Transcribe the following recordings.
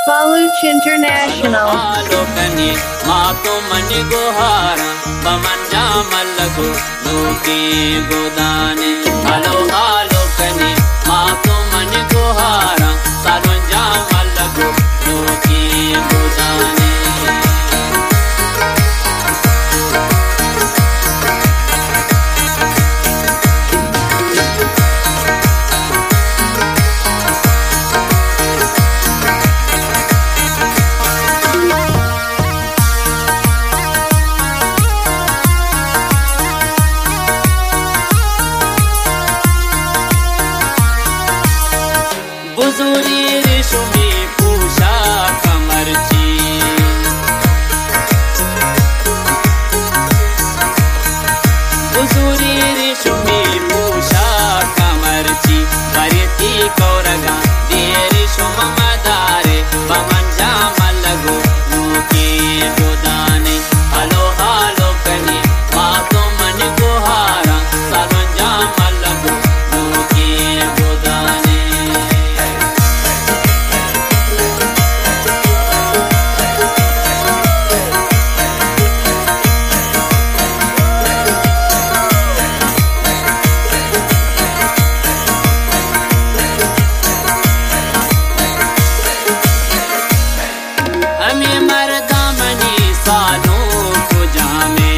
Baluch International. Lokani mato mani gohara bamanja malago loke godane. Halo halo kani mato mani gohara saranja malago loke godane. बुजुरी रेशमी पूषा कमरची बुजुरी रेशमी पूषा कमरची करती कौरगा देरी शुम मदारे बमंजा मलगो लोके गोदाने. Hello हालो कनी मातो मन गोहारा सरंजा मलगो लोके गोदाने. हमें मर्दा मनी सालों को जामे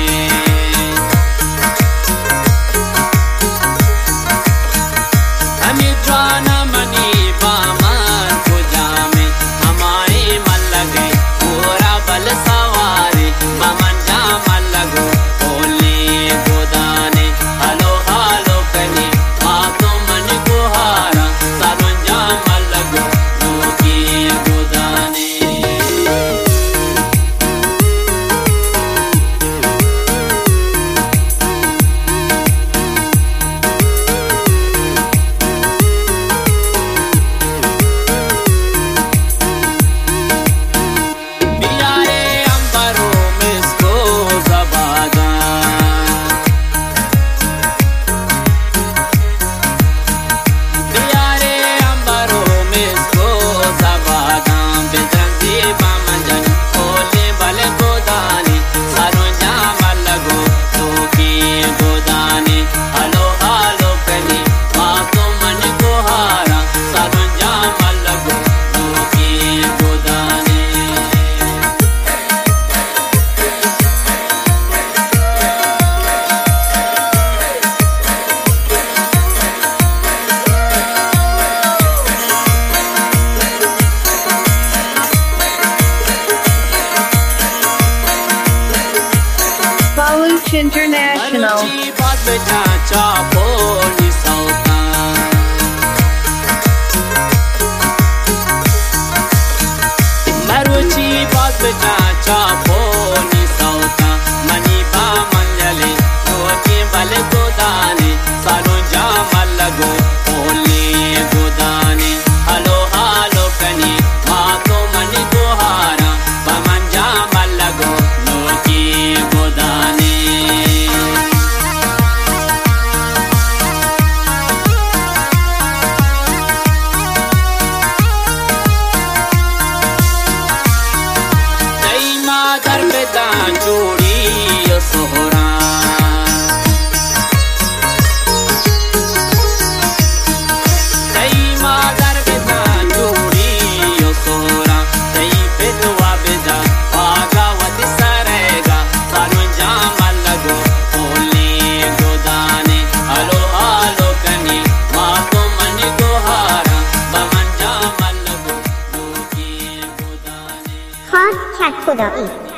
हमें जाना मनी बामान को जामे हमारे मन लगे पूरा बल सवारे बमन जा मन लगो बोले गोदाने. हलो हालो कनी मातो मन गोहारा सालों जा मन लगो लोके गोदाने. Baluch International. हलो हालो कनी मातो मनी गोहारा बमंजा मलगो लोके गोदाने. दर बेदा जोड़ी सोहरा दई मादर बेदा जोड़ी सोहरा दई बेदवा बेदा भागवत सरेगा सारू जाम लगो बोले गोदाने. हलो हालो कनी मातो मन गोहारा बमन जाम लगो लोके गोदाने. Hot Chat Kuda'i.